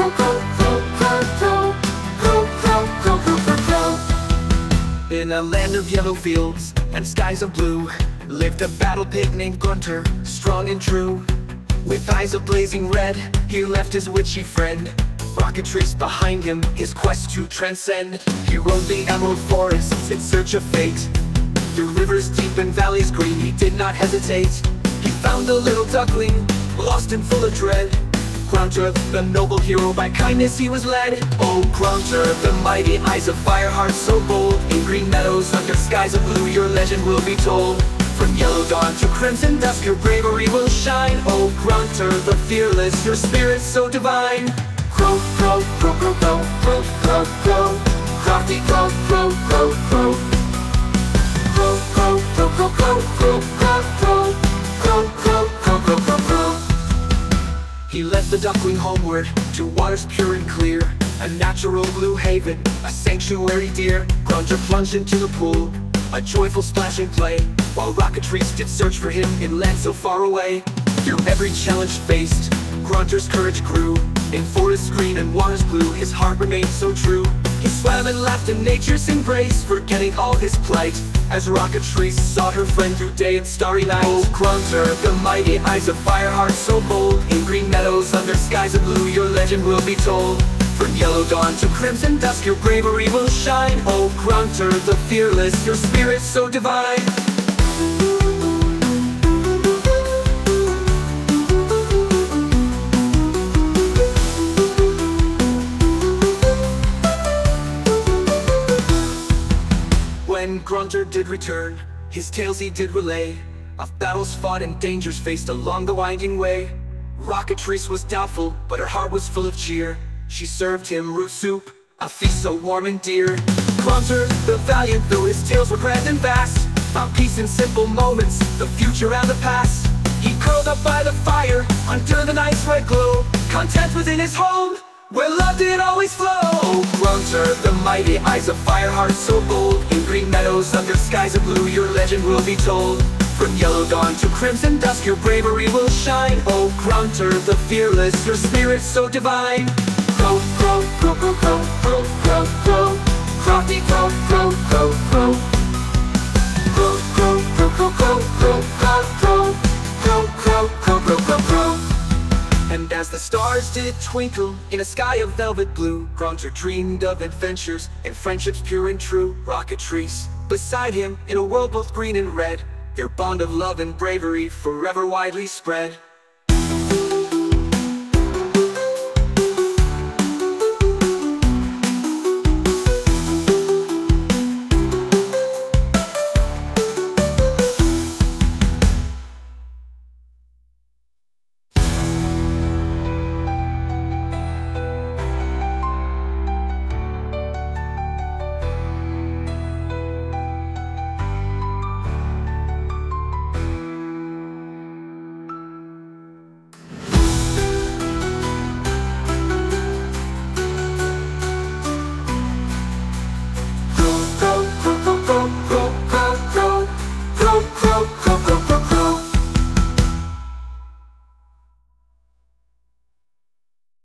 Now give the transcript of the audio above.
In a land of yellow fields and skies of blue lived a battle pig named Grunter, strong and true. With eyes of blazing red, he left his witchy friend Rockatrice behind him, his quest to transcend. He roamed the emerald forests in search of fate. Through rivers deep and valleys green, he did not hesitate. He found a little duckling, lost and full of dread. Grunter, the noble hero, by kindness he was led. Oh, Grunter, the mighty eyes of fire, heart so bold. In green meadows under skies of blue, your legend will be told. From yellow dawn to crimson dusk, your bravery will shine. Oh, Grunter, the fearless, your spirit so divine. Crow, crow, crow, crow, crow, crow, crow, crow. Crafty crow, crow, crow, crow. Crow, crow, crow, crow, crow, crow, crow, crow. Crow, crow, crow, crow, crow, crow. He led the duckling homeward to waters pure and clear, a natural blue haven, a sanctuary dear. Grunter plunged into the pool, a joyful splash and play, while Rockatrice did search for him in lands so far away. Through every challenge faced, Grunter's courage grew. In forests green and waters blue, his heart remained so true. He swam and laughed in nature's embrace, forgetting all his plight, as Rockatrice sought her friend through day and starry night. Oh, Grunter, the mighty eyes of fire, heart so bold. In green meadows under skies of blue, your legend will be told. From yellow dawn to crimson dusk, your bravery will shine. Oh, Grunter, the fearless, your spirit so divine. When Grunter did return, his tales he did relay, of battles fought and dangers faced along the winding way. Rockatrice was doubtful, but her heart was full of cheer. She served him root soup, a feast so warm and dear. Grunter, the valiant, though his tales were grand and vast, found peace in simple moments, the future and the past. He curled up by the fire, under the night's red glow, content within his home, where love did always flow. Oh, Grunter, the mighty eyes of fire, heart so bold. In green meadows under skies of blue, your legend will be told. From yellow dawn to crimson dusk, your bravery will shine. Oh, Grunter, the fearless, your spirit so divine. Crow, crow, crow, crow, crow, crow, crow, crow. Crafty crow, crow, crow, crow. Crow, crow, crow, crow, crow, crow, crow, crow. Crow, crow, crow, crow, crow, crow. And as the stars did twinkle in a sky of velvet blue, Grunter dreamed of adventures and friendships pure and true. Rockatrice beside him in a world both green and red, their bond of love and bravery forever widely spread.